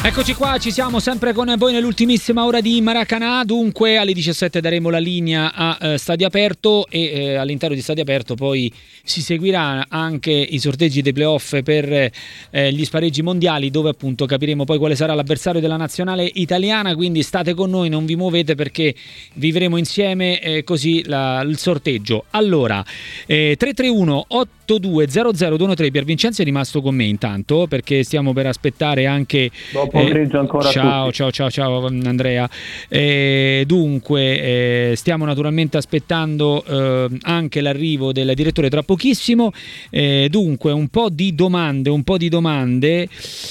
Eccoci qua, ci siamo sempre con voi nell'ultimissima ora di Maracanã. Dunque alle 17 daremo la linea a Stadio Aperto e all'interno di Stadio Aperto poi si seguirà anche i sorteggi dei playoff per gli spareggi mondiali, dove appunto capiremo poi quale sarà l'avversario della nazionale italiana. Quindi state con noi, non vi muovete, perché vivremo insieme così il sorteggio. Allora 331 8200 Pier Vincenzo è rimasto con me intanto, perché stiamo per aspettare anche pomeriggio ancora ciao Andrea. Dunque stiamo naturalmente aspettando anche l'arrivo del direttore tra pochissimo. Dunque un po' di domande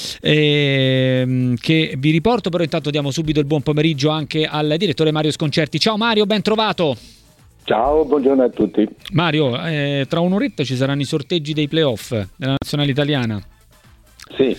che vi riporto, però intanto diamo subito il buon pomeriggio anche al direttore Mario Sconcerti. Ciao Mario, ben trovato. Ciao, buongiorno a tutti. Mario, tra un'oretta ci saranno i sorteggi dei playoff della nazionale italiana. Sì.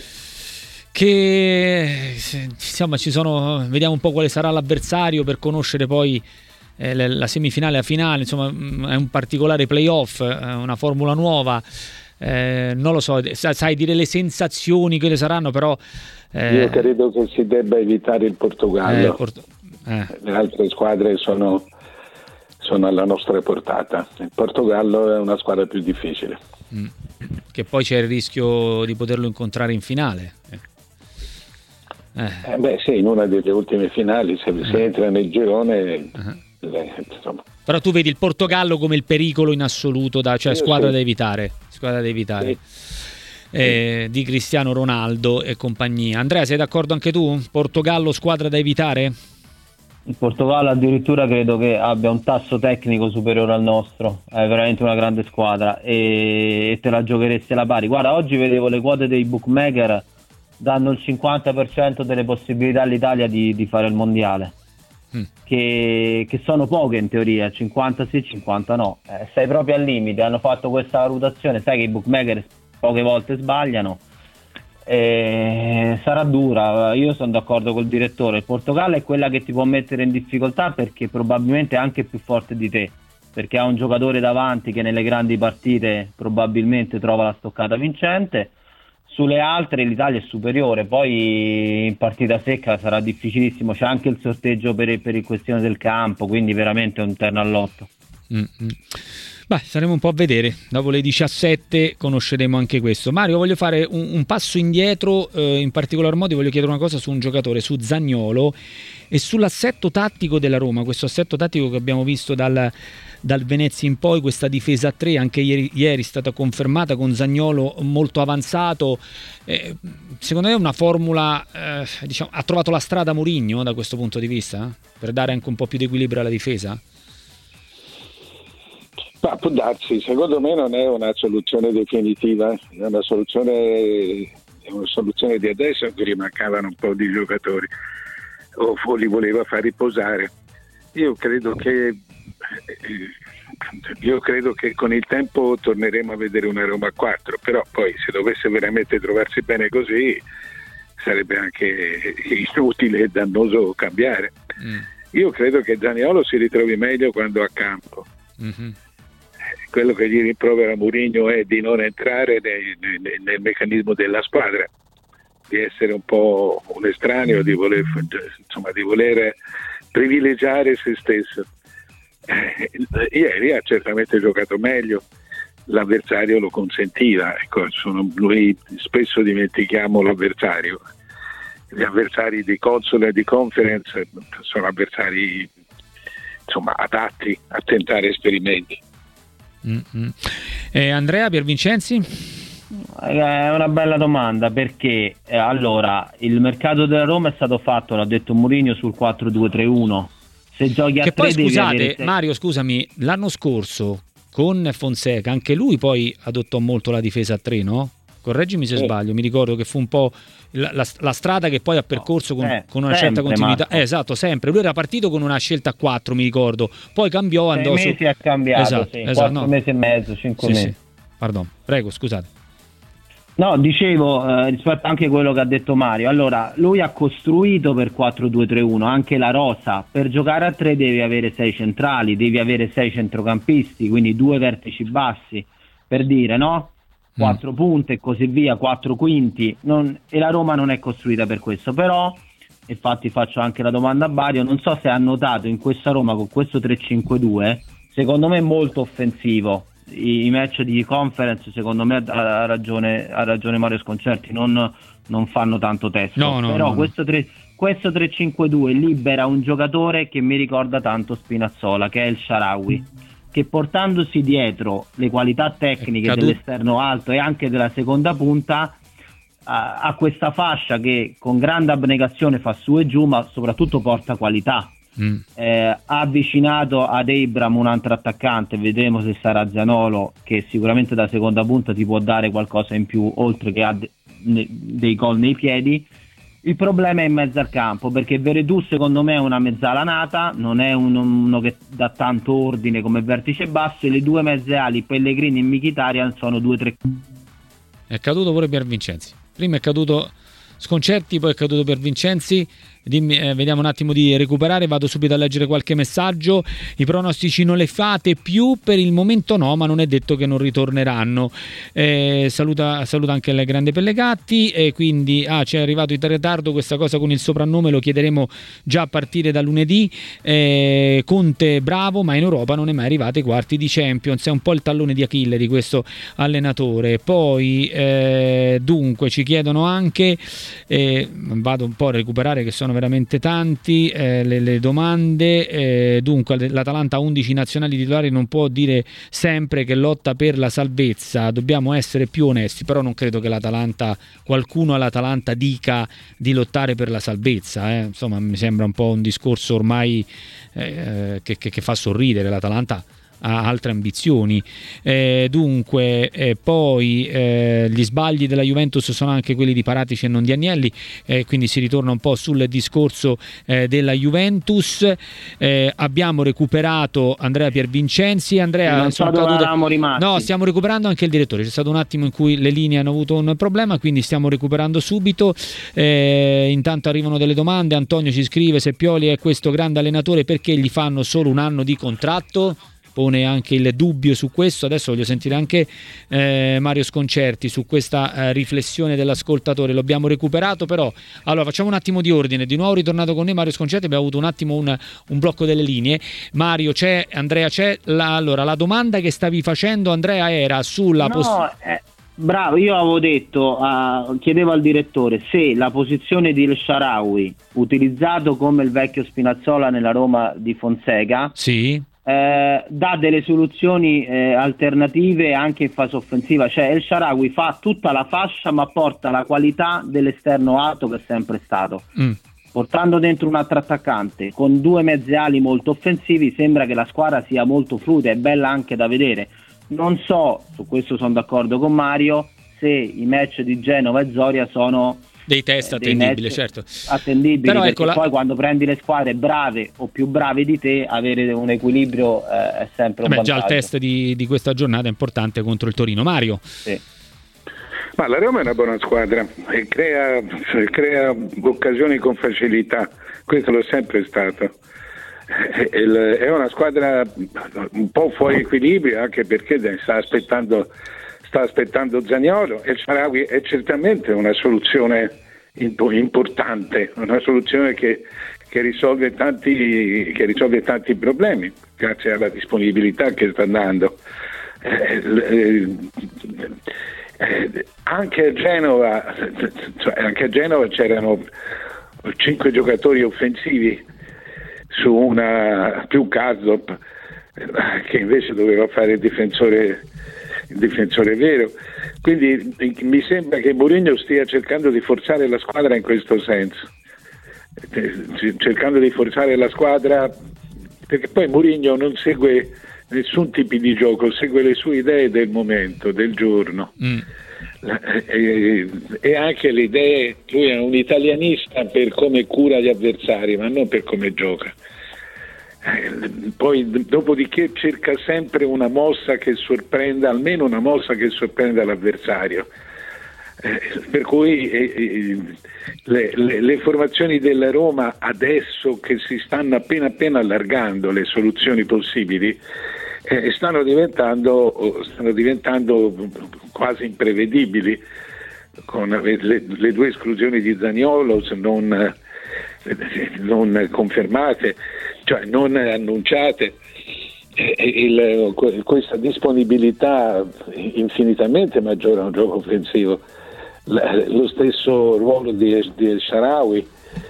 Che insomma vediamo un po' quale sarà l'avversario per conoscere poi la semifinale e la finale. Insomma è un particolare playoff, una formula nuova, non lo so, sai dire le sensazioni che le saranno, però io credo che si debba evitare il Portogallo. Le altre squadre sono alla nostra portata. Il Portogallo è una squadra più difficile, che poi c'è il rischio di poterlo incontrare in finale. Sì, in una delle ultime finali, se entra nel girone, insomma. Però tu vedi il Portogallo come il pericolo in assoluto, squadra da evitare, sì. Di Cristiano Ronaldo e compagnia. Andrea, sei d'accordo anche tu? Portogallo squadra da evitare? Il Portogallo addirittura credo che abbia un tasso tecnico superiore al nostro, è veramente una grande squadra e te la giocheresti alla pari. Guarda, oggi vedevo le quote dei bookmaker, danno il 50% delle possibilità all'Italia di fare il mondiale, che sono poche in teoria, 50 sì, 50 no. Sei proprio al limite, hanno fatto questa valutazione, sai che i bookmaker poche volte sbagliano. Sarà dura, io sono d'accordo col direttore. Il Portogallo è quella che ti può mettere in difficoltà, perché probabilmente è anche più forte di te, perché ha un giocatore davanti che nelle grandi partite probabilmente trova la stoccata vincente. Sulle altre l'Italia è superiore, poi in partita secca sarà difficilissimo, c'è anche il sorteggio per questione del campo, quindi veramente un terno al lotto. Beh, saremo un po' a vedere, dopo le 17 conosceremo anche questo. Mario, voglio fare un passo indietro, in particolar modo voglio chiedere una cosa su un giocatore, su Zaniolo, e sull'assetto tattico della Roma, questo assetto tattico che abbiamo visto dal Venezia in poi, questa difesa a 3, anche ieri è stata confermata con Zaniolo molto avanzato. Secondo me è una formula, ha trovato la strada Mourinho da questo punto di vista, per dare anche un po' più di equilibrio alla difesa? Ma può darsi, secondo me non è una soluzione definitiva, è una soluzione di adesso, in cui rimancavano un po' di giocatori o li voleva far riposare. Io credo che con il tempo torneremo a vedere una Roma a 4, però poi se dovesse veramente trovarsi bene così sarebbe anche inutile e dannoso cambiare. Io credo che Zaniolo si ritrovi meglio quando a campo. Quello che gli rimprovera Mourinho è di non entrare nel meccanismo della squadra, di essere un po' un estraneo, di voler privilegiare se stesso. Ieri ha certamente giocato meglio, l'avversario lo consentiva, ecco, noi spesso dimentichiamo l'avversario. Gli avversari di console e di conference sono avversari adatti a tentare esperimenti. Andrea Piervincenzi? È una bella domanda, perché allora il mercato della Roma è stato fatto, l'ha detto Mourinho, sul 4-2-3-1. Se giochi a 3 poi scusate avere... Mario, scusami, l'anno scorso con Fonseca anche lui poi adottò molto la difesa a 3, no? Correggimi se sbaglio, mi ricordo che fu un po' la strada che poi ha percorso con una certa continuità. Esatto, sempre. Lui era partito con una scelta a 4, mi ricordo, poi cambiò, andò 6 mesi ha cambiato, 4 mesi e mezzo, 5 mesi. Sì. Pardon, prego, scusate. No, dicevo, rispetto anche a quello che ha detto Mario, allora lui ha costruito per 4-2-3-1 anche la rosa. Per giocare a 3 devi avere 6 centrali, devi avere 6 centrocampisti, quindi 2 vertici bassi, per dire, no? 4 punte e così via, 4 quinti, e la Roma non è costruita per questo. Però, infatti faccio anche la domanda a Bario, non so se ha notato in questa Roma con questo 3-5-2, secondo me molto offensivo. I match di conference, secondo me ha ragione Mario Sconcerti, non fanno tanto testo, però questo 3-5-2 libera un giocatore che mi ricorda tanto Spinazzola, che è El Shaarawy, che portandosi dietro le qualità tecniche dell'esterno alto e anche della seconda punta ha questa fascia che con grande abnegazione fa su e giù, ma soprattutto porta qualità. Ha avvicinato ad Abraham un altro attaccante, vedremo se sarà Zaniolo, che sicuramente da seconda punta ti può dare qualcosa in più, oltre che ha dei gol nei piedi. Il problema è in mezzo al campo, perché Veretout secondo me è una mezzala nata, non è uno che dà tanto ordine come vertice basso, e le due mezze ali Pellegrini e Mkhitaryan sono 2-3. È caduto pure per Vincenzi, prima è caduto Sconcerti, poi è caduto per Vincenzi. Vediamo un attimo di recuperare, vado subito a leggere qualche messaggio. I pronostici non le fate più? Per il momento no, ma non è detto che non ritorneranno. Saluta anche il grande Pellegatti, quindi c'è arrivato in ritardo questa cosa con il soprannome, lo chiederemo già a partire da lunedì. Conte bravo, ma in Europa non è mai arrivato ai quarti di Champions, è un po' il tallone di Achille di questo allenatore. Poi dunque ci chiedono anche, vado un po' a recuperare che sono veramente tanti le domande. Dunque l'Atalanta ha 11 nazionali titolari, non può dire sempre che lotta per la salvezza, dobbiamo essere più onesti. Però non credo che qualcuno all'Atalanta dica di lottare per la salvezza, insomma mi sembra un po' un discorso ormai che fa sorridere. L'Atalanta ha altre ambizioni. Dunque poi gli sbagli della Juventus sono anche quelli di Paratici e non di Agnelli, quindi si ritorna un po' sul discorso della Juventus. Abbiamo recuperato Andrea Piervincenzi. Andrea, no, stiamo recuperando anche il direttore, c'è stato un attimo in cui le linee hanno avuto un problema, quindi stiamo recuperando subito. Intanto arrivano delle domande. Antonio ci scrive: se Pioli è questo grande allenatore, perché gli fanno solo un anno di contratto? Pone anche il dubbio su questo. Adesso voglio sentire anche Mario Sconcerti su questa riflessione dell'ascoltatore. Lo abbiamo recuperato, però allora facciamo un attimo di ordine. Di nuovo ritornato con noi Mario Sconcerti, abbiamo avuto un attimo un blocco delle linee. Mario c'è, Andrea c'è. Allora la domanda che stavi facendo, Andrea, era sulla bravo, io avevo detto, chiedevo al direttore se la posizione di El Shaarawy, utilizzato come il vecchio Spinazzola nella Roma di Fonseca, sì, dà delle soluzioni alternative anche in fase offensiva. Cioè El Shaarawy fa tutta la fascia, ma porta la qualità dell'esterno alto che è sempre stato. Portando dentro un altro attaccante con due mezze ali molto offensivi, sembra che la squadra sia molto fluida e bella anche da vedere. Non so, su questo sono d'accordo con Mario, se i match di Genova e Zoria sono dei test attendibili, certo, attendibili, però perché poi quando prendi le squadre brave o più brave di te, avere un equilibrio è sempre un vantaggio. Già il test di questa giornata è importante contro il Torino. Mario? Sì. Ma la Roma è una buona squadra e crea occasioni con facilità, questo l'ho sempre stato. È una squadra un po' fuori equilibrio, anche perché sta aspettando Zaniolo, e il Shaarawy è certamente una soluzione importante, una soluzione che risolve tanti problemi grazie alla disponibilità che sta dando. Anche a Genova c'erano 5 giocatori offensivi su una più Karsdorp, che invece doveva fare il difensore vero. Quindi mi sembra che Mourinho stia cercando di forzare la squadra in questo senso, cercando di forzare la squadra, perché poi Mourinho non segue nessun tipo di gioco, segue le sue idee del momento, del giorno. E anche le idee, lui è un italianista per come cura gli avversari, ma non per come gioca. Poi dopodiché cerca sempre una mossa che sorprenda, almeno una mossa che sorprenda l'avversario, per cui le formazioni della Roma adesso che si stanno appena allargando le soluzioni possibili, stanno diventando quasi imprevedibili, con le due esclusioni di Zaniolo non confermate, cioè non annunciate, questa disponibilità infinitamente maggiore a un gioco offensivo, lo stesso ruolo di El Shaarawy,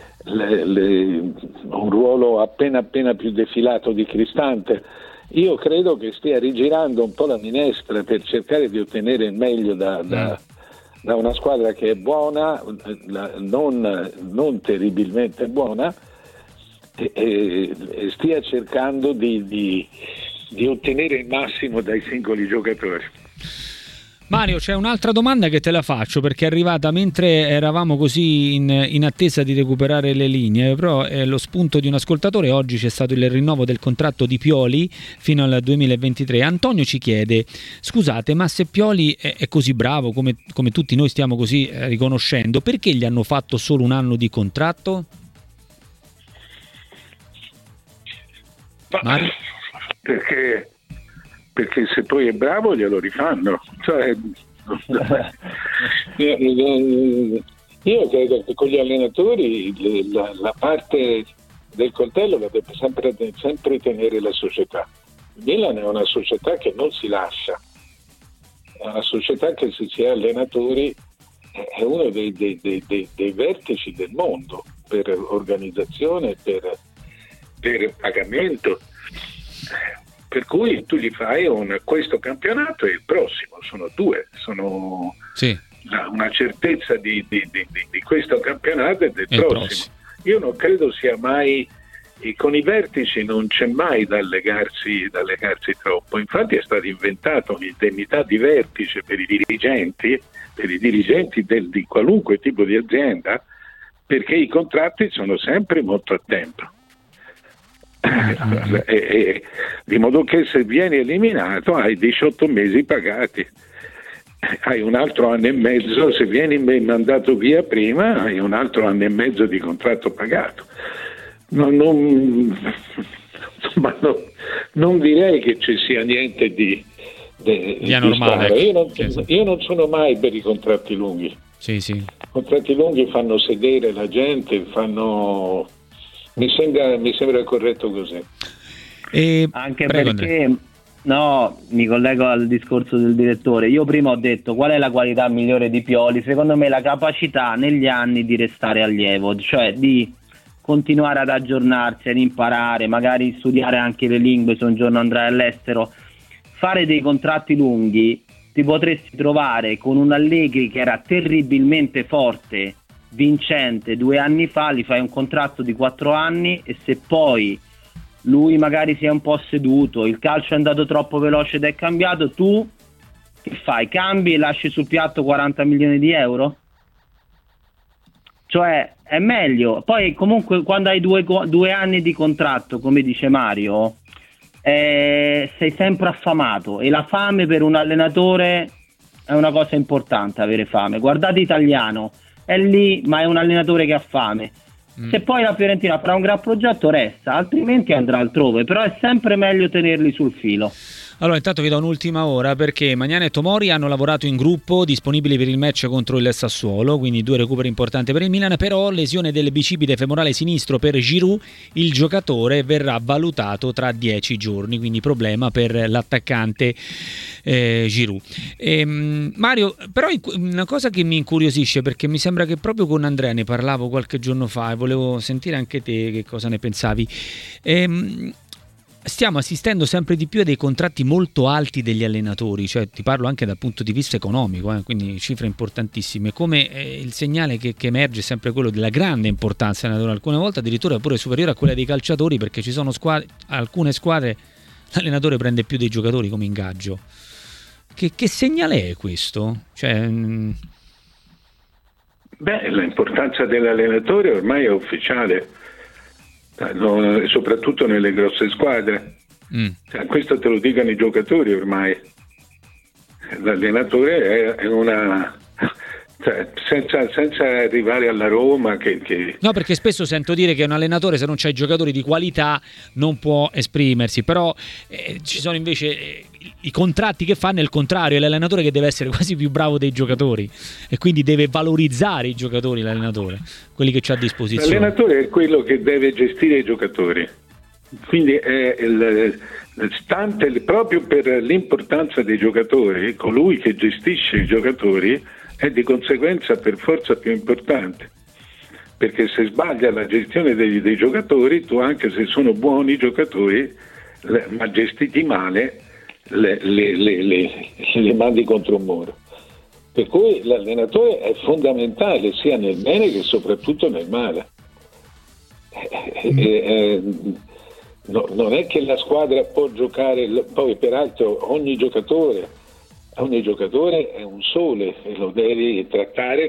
un ruolo appena più defilato di Cristante. Io credo che stia rigirando un po' la minestra per cercare di ottenere il meglio da una squadra che è buona, non terribilmente buona, e stia cercando di ottenere il massimo dai singoli giocatori. Mario, c'è un'altra domanda che te la faccio, perché è arrivata mentre eravamo così in attesa di recuperare le linee, però è lo spunto di un ascoltatore. Oggi c'è stato il rinnovo del contratto di Pioli fino al 2023. Antonio ci chiede: scusate, ma se Pioli è così bravo, come tutti noi stiamo così riconoscendo, perché gli hanno fatto solo un anno di contratto? Mario? Perché se poi è bravo glielo rifanno. Cioè, io credo che con gli allenatori la parte del coltello la deve sempre tenere la società. Il Milan è una società che non si lascia, è una società che, se si è allenatori, è uno dei vertici del mondo per organizzazione, per pagamento. Per cui tu gli fai questo campionato e il prossimo, sono due, sì, una certezza di questo campionato e del prossimo. Io non credo sia mai, con i vertici non c'è mai da legarsi troppo. Infatti è stata inventata un'indennità di vertice per i dirigenti di qualunque tipo di azienda, perché i contratti sono sempre molto a tempo. Di modo che se vieni eliminato hai 18 mesi pagati, hai un altro anno e mezzo, se vieni mandato via prima hai un altro anno e mezzo di contratto pagato. Non direi che ci sia niente di anormale. Io non sono mai per i contratti lunghi. Sì. I contratti lunghi fanno sedere la gente, mi sembra corretto così. Anche prego, perché mi collego al discorso del direttore. Io prima ho detto qual è la qualità migliore di Pioli. Secondo me la capacità negli anni di restare allievo, cioè di continuare ad aggiornarsi, ad imparare, magari studiare anche le lingue se un giorno andrai all'estero. Fare dei contratti lunghi, ti potresti trovare con un Allegri che era terribilmente forte, vincente 2 anni fa, gli fai un contratto di 4 anni e se poi lui magari si è un po' seduto, il calcio è andato troppo veloce ed è cambiato, tu che fai? Cambi e lasci sul piatto 40 milioni di euro? Cioè è meglio. Poi comunque quando hai 2 anni di contratto, come dice Mario, sei sempre affamato, e la fame per un allenatore è una cosa importante, avere fame. Guardate Italiano, è lì ma è un allenatore che ha fame. Se poi la Fiorentina farà un gran progetto resta, altrimenti andrà altrove, però è sempre meglio tenerli sul filo. Allora, intanto vi do un'ultima ora, perché Magnani e Tomori hanno lavorato in gruppo, disponibili per il match contro il Sassuolo, quindi 2 recuperi importanti per il Milan. Però lesione del bicipite femorale sinistro per Giroud, il giocatore verrà valutato tra 10 giorni, quindi problema per l'attaccante Giroud. Mario, però una cosa che mi incuriosisce, perché mi sembra che proprio con Andrea ne parlavo qualche giorno fa e volevo sentire anche te che cosa ne pensavi. Stiamo assistendo sempre di più a dei contratti molto alti degli allenatori, cioè ti parlo anche dal punto di vista economico, quindi cifre importantissime, come il segnale che emerge è sempre quello della grande importanza allenatore, alcune volte addirittura pure superiore a quella dei calciatori, perché ci sono alcune squadre l'allenatore prende più dei giocatori come ingaggio. Che segnale è questo? L'importanza dell'allenatore ormai è ufficiale. Soprattutto nelle grosse squadre, questo te lo dicono i giocatori ormai. L'allenatore è senza arrivare alla Roma che... No, perché spesso sento dire che un allenatore, se non c'ha i giocatori di qualità, non può esprimersi, però ci sono invece i contratti che fa nel contrario, è l'allenatore che deve essere quasi più bravo dei giocatori e quindi deve valorizzare i giocatori, l'allenatore, quelli che c'ha a disposizione. L'allenatore è quello che deve gestire i giocatori, quindi è proprio per l'importanza dei giocatori, colui che gestisce i giocatori è di conseguenza per forza più importante, perché se sbaglia la gestione dei giocatori, tu anche se sono buoni giocatori ma gestiti male le mandi contro un muro. Per cui l'allenatore è fondamentale sia nel bene che soprattutto nel male. Non è che la squadra può giocare, poi peraltro ogni giocatore è un sole e lo devi trattare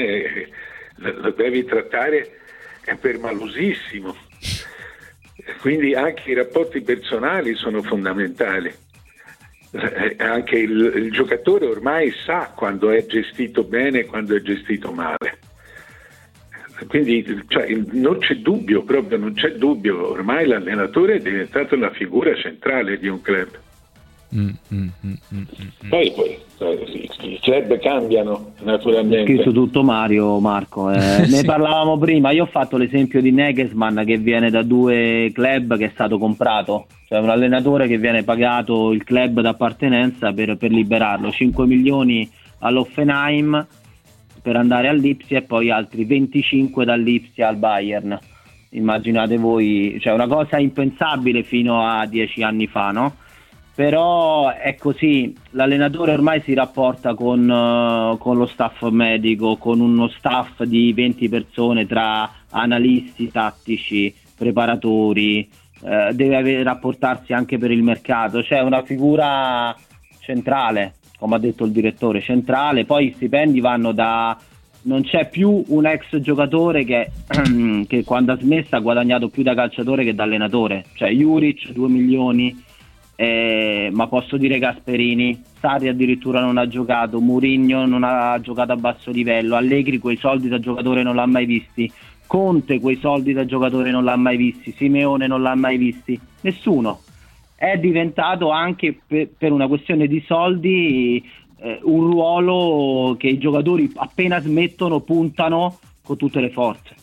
per malosissimo. Quindi anche i rapporti personali sono fondamentali. Anche il giocatore ormai sa quando è gestito bene e quando è gestito male. Quindi non c'è dubbio, ormai l'allenatore è diventato la figura centrale di un club. Poi i club cambiano naturalmente. Hai scritto tutto Marco. Ne parlavamo prima, io ho fatto l'esempio di Nagelsmann che viene da 2 club che è stato comprato, cioè un allenatore che viene pagato il club d'appartenenza per liberarlo, 5 milioni all'Hoffenheim per andare all'Ipsia e poi altri 25 dall'Ipsia al Bayern. Immaginate voi, cioè una cosa impensabile fino a 10 anni fa, no? Però è così, l'allenatore ormai si rapporta con lo staff medico, con uno staff di 20 persone tra analisti tattici, preparatori, deve rapportarsi anche per il mercato, cioè una figura centrale, come ha detto il direttore, centrale. Poi i stipendi vanno non c'è più un ex giocatore che quando ha smesso ha guadagnato più da calciatore che da allenatore, cioè Juric 2 milioni, ma posso dire Gasperini, Sarri addirittura non ha giocato, Mourinho non ha giocato a basso livello, Allegri quei soldi da giocatore non l'ha mai visti, Conte quei soldi da giocatore non l'ha mai visti, Simeone non l'ha mai visti, nessuno. È diventato anche per una questione di soldi un ruolo che i giocatori appena smettono puntano con tutte le forze.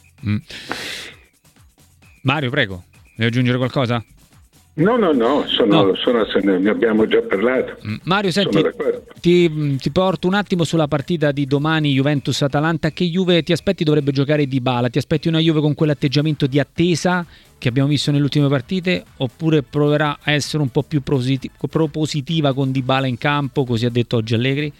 Mario, prego, vuoi aggiungere qualcosa? No, ne abbiamo già parlato. Mario, senti, ti porto un attimo sulla partita di domani Juventus-Atalanta. Che Juve ti aspetti dovrebbe giocare Dybala? Ti aspetti una Juve con quell'atteggiamento di attesa che abbiamo visto nelle ultime partite, oppure proverà a essere un po' più propositiva con Dybala in campo, così ha detto oggi Allegri?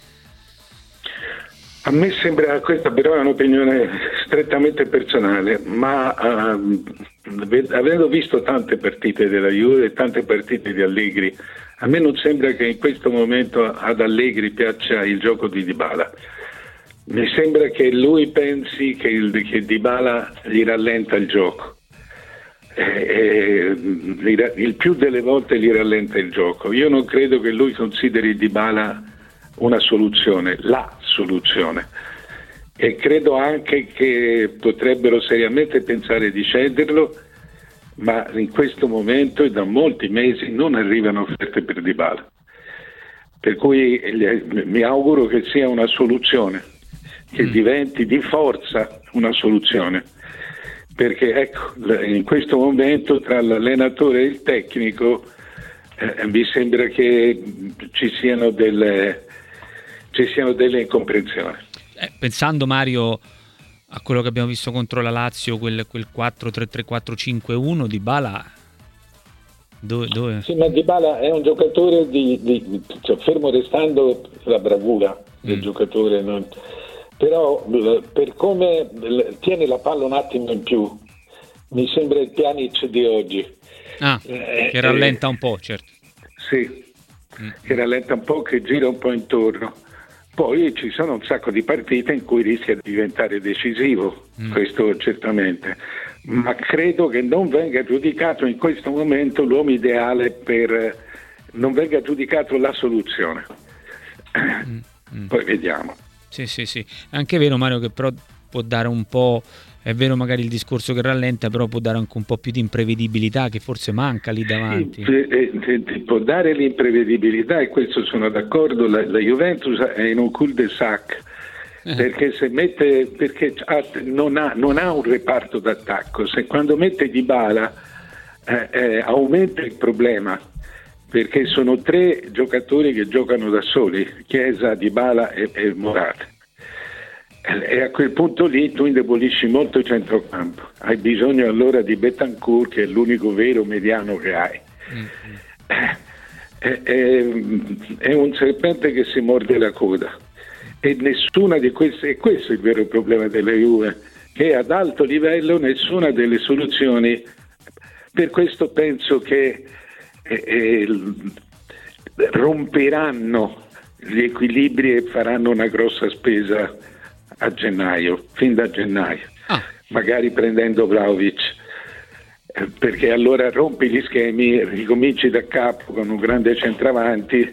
A me sembra, questa però è un'opinione strettamente personale, ma avendo visto tante partite della Juve e tante partite di Allegri, a me non sembra che in questo momento ad Allegri piaccia il gioco di Dybala. Mi sembra che lui pensi che Dybala gli rallenta il gioco. Il più delle volte gli rallenta il gioco. Io non credo che lui consideri Dybala una soluzione, la soluzione, e credo anche che potrebbero seriamente pensare di cederlo, ma in questo momento e da molti mesi non arrivano offerte per Dybala, per cui mi auguro che sia una soluzione, che diventi di forza una soluzione, perché ecco, in questo momento tra l'allenatore e il tecnico mi sembra che ci siano delle incomprensioni. Pensando, Mario, a quello che abbiamo visto contro la Lazio, quel 4-3-3-4-5-1, Dybala dove? Sì, ma Dybala è un giocatore fermo restando la bravura del giocatore, però per come tiene la palla un attimo in più, mi sembra il Pjanic di oggi. Che rallenta un po', certo. Sì, che rallenta un po', che gira un po' intorno. Poi ci sono un sacco di partite in cui rischia di diventare decisivo, questo certamente, ma credo che non venga giudicato in questo momento l'uomo ideale, non venga giudicato la soluzione. Poi vediamo. Sì. È anche vero, Mario, che però può dare un po', è vero magari il discorso che rallenta, però può dare anche un po' più di imprevedibilità che forse manca lì davanti. Sì, può dare l'imprevedibilità, e questo sono d'accordo. La Juventus è in un cul-de-sac, perché non ha un reparto d'attacco. Se quando mette Dybala aumenta il problema, perché sono 3 giocatori che giocano da soli, Chiesa, Dybala e Morata, e a quel punto lì tu indebolisci molto il centrocampo. Hai bisogno allora di Bentancur, che è l'unico vero mediano che hai. È un serpente che si morde la coda, e nessuna di queste, e questo è il vero problema della Juve, che ad alto livello nessuna delle soluzioni. Per questo penso che romperanno gli equilibri e faranno una grossa spesa a gennaio, fin da gennaio, magari prendendo Vlahovic, perché allora rompi gli schemi, ricominci da capo con un grande centravanti,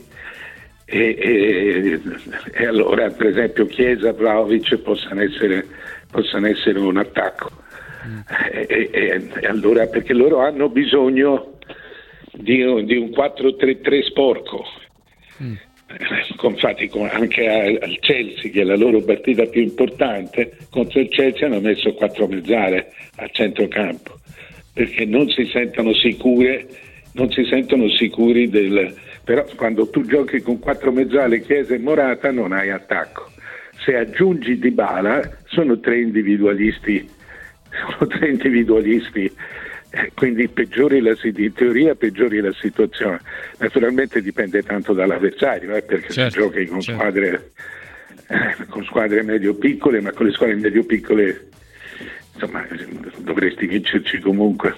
e allora per esempio Chiesa, Vlahovic possano essere un attacco, e allora, perché loro hanno bisogno di un 4-3-3 sporco. Infatti anche al Chelsea, che è la loro partita più importante, contro il Chelsea hanno messo 4 mezzale al centrocampo, perché non si sentono sicuri però quando tu giochi con 4 mezzale, Chiesa e Morata, non hai attacco. Se aggiungi Dybala sono 3 individualisti, quindi in teoria peggiori la situazione. Naturalmente dipende tanto dall'avversario, perché se giochi con squadre medio-piccole, ma con le squadre medio-piccole insomma dovresti vincerci comunque.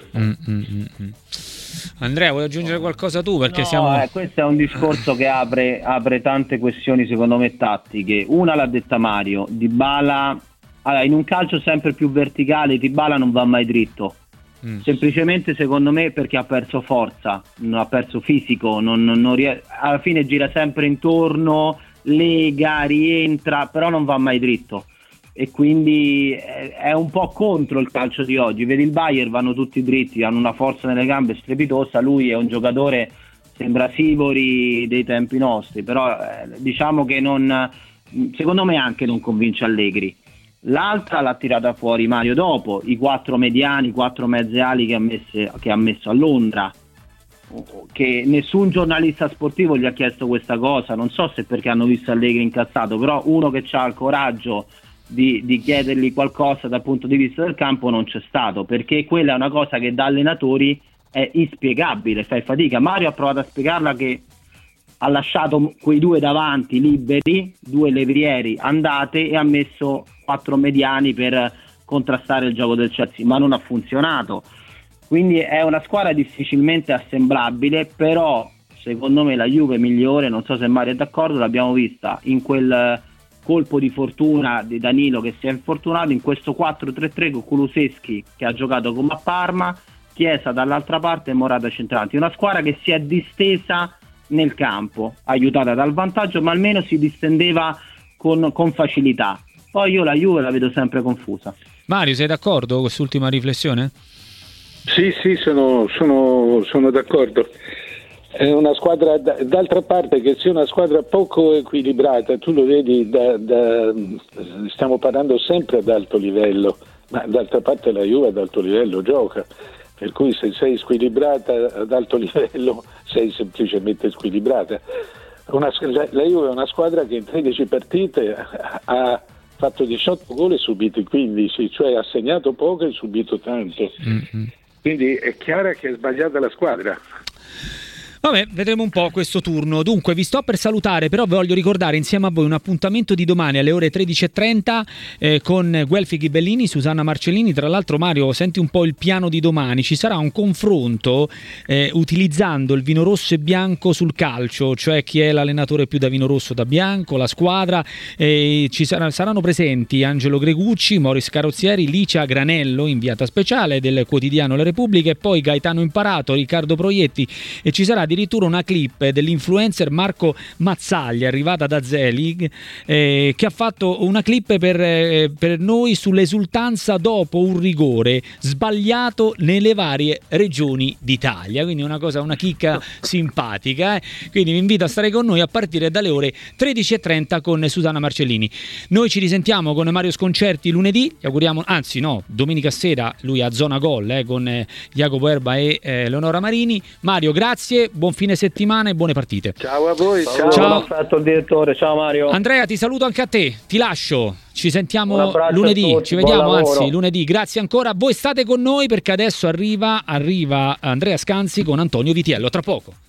Andrea, vuoi aggiungere qualcosa tu? Perché questo è un discorso che apre tante questioni, secondo me, tattiche. Una l'ha detta Mario: Dybala, in un calcio sempre più verticale Dybala non va mai dritto. Semplicemente, secondo me, perché ha perso forza, ha perso fisico, alla fine gira sempre intorno, lega, rientra, però non va mai dritto, e quindi è un po' contro il calcio di oggi. Vedi il Bayern, vanno tutti dritti, hanno una forza nelle gambe strepitosa. Lui è un giocatore, sembra Sivori dei tempi nostri, però diciamo che secondo me anche non convince Allegri. L'altra l'ha tirata fuori Mario dopo, i 4 mediani, 4 mezze ali che ha messo a Londra, che nessun giornalista sportivo gli ha chiesto questa cosa. Non so se perché hanno visto Allegri incazzato, però uno che ha il coraggio di chiedergli qualcosa dal punto di vista del campo non c'è stato, perché quella è una cosa che da allenatori è inspiegabile, fai fatica. Mario ha provato a spiegarla, che ha lasciato quei 2 davanti liberi, 2 levrieri, andate, e ha messo 4 mediani per contrastare il gioco del Chelsea, ma non ha funzionato. Quindi è una squadra difficilmente assemblabile, però secondo me la Juve migliore, non so se Mario è d'accordo, l'abbiamo vista in quel colpo di fortuna di Danilo che si è infortunato, in questo 4-3-3 con Kulusevski che ha giocato come a Parma, Chiesa dall'altra parte e Morata centravanti. Una squadra che si è distesa nel campo, aiutata dal vantaggio, ma almeno si distendeva con facilità. Poi io la Juve la vedo sempre confusa. Mario, sei d'accordo con quest'ultima riflessione? Sì, sono d'accordo. È una squadra, d'altra parte, che sia una squadra poco equilibrata, tu lo vedi, stiamo parlando sempre ad alto livello, ma d'altra parte la Juve ad alto livello gioca, per cui se sei squilibrata ad alto livello sei semplicemente squilibrata. La Juve è una squadra che in 13 partite ha fatto 18 gol e subito 15, cioè ha segnato poco e subito tanto. Quindi è chiaro che è sbagliata la squadra. Vabbè, vedremo un po' questo turno. Dunque, vi sto per salutare, però voglio ricordare insieme a voi un appuntamento di domani alle ore 13:30 con Guelfi Ghibellini, Susanna Marcellini. Tra l'altro, Mario, senti un po' il piano di domani. Ci sarà un confronto utilizzando il vino rosso e bianco sul calcio, cioè chi è l'allenatore più da vino rosso, da bianco, la squadra. Saranno presenti Angelo Gregucci, Maurice Carrozzieri, Licia Granello, inviata speciale del quotidiano La Repubblica, e poi Gaetano Imparato, Riccardo Proietti, e ci sarà addirittura una clip dell'influencer Marco Mazzaglia, arrivata da Zelig, che ha fatto una clip per noi sull'esultanza dopo un rigore sbagliato nelle varie regioni d'Italia. Quindi una chicca simpatica. Quindi vi invito a stare con noi a partire dalle ore 13:30 con Susanna Marcellini. Noi ci risentiamo con Mario Sconcerti lunedì, gli auguriamo, anzi no, domenica sera lui a Zona Gol con Jacopo Erba e Leonora Marini. Mario, grazie, buon fine settimana e buone partite. Ciao a voi. Ciao. Perfetto, il direttore. Ciao Mario. Andrea, ti saluto anche a te, ti lascio. Ci sentiamo lunedì, tutti, ci vediamo anzi lunedì. Grazie ancora, voi state con noi perché adesso arriva Andrea Scanzi con Antonio Vitiello, tra poco.